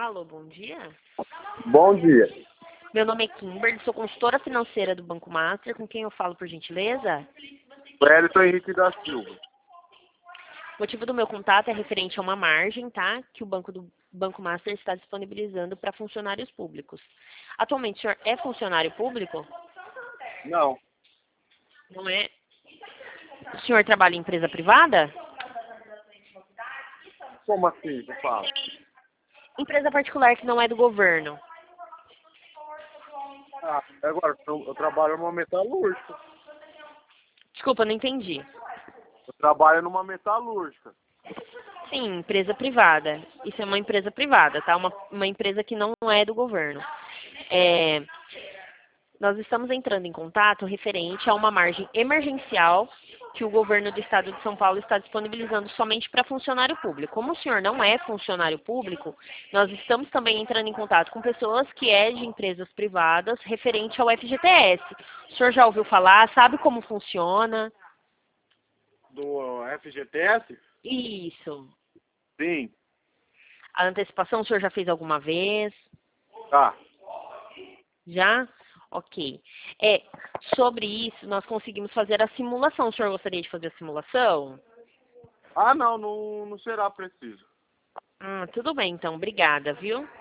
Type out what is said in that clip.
Alô, bom dia. Bom dia. Meu nome é Kimberly, sou consultora financeira do Banco Master. Com quem eu falo, por gentileza? Wellington Henrique da Silva. O motivo do meu contato é referente a uma margem, tá? Que o Banco Master está disponibilizando para funcionários públicos. Atualmente, o senhor é funcionário público? Não. Não é? O senhor trabalha em empresa privada? Como assim, você fala? Empresa particular que não é do governo. Agora, eu trabalho numa metalúrgica. Desculpa, não entendi. Eu trabalho numa metalúrgica. Sim, empresa privada. Isso é uma empresa privada, tá? Uma empresa que não é do governo. Nós estamos entrando em contato referente a uma margem emergencial que o governo do estado de São Paulo está disponibilizando somente para funcionário público. Como o senhor não é funcionário público, nós estamos também entrando em contato com pessoas que é de empresas privadas referente ao FGTS. O senhor já ouviu falar? Sabe como funciona? Do FGTS? Isso. Sim. A antecipação o senhor já fez alguma vez? Tá. Já? Ok. Sobre isso, nós conseguimos fazer a simulação. O senhor gostaria de fazer a simulação? Não será preciso. Tudo bem, então. Obrigada, viu?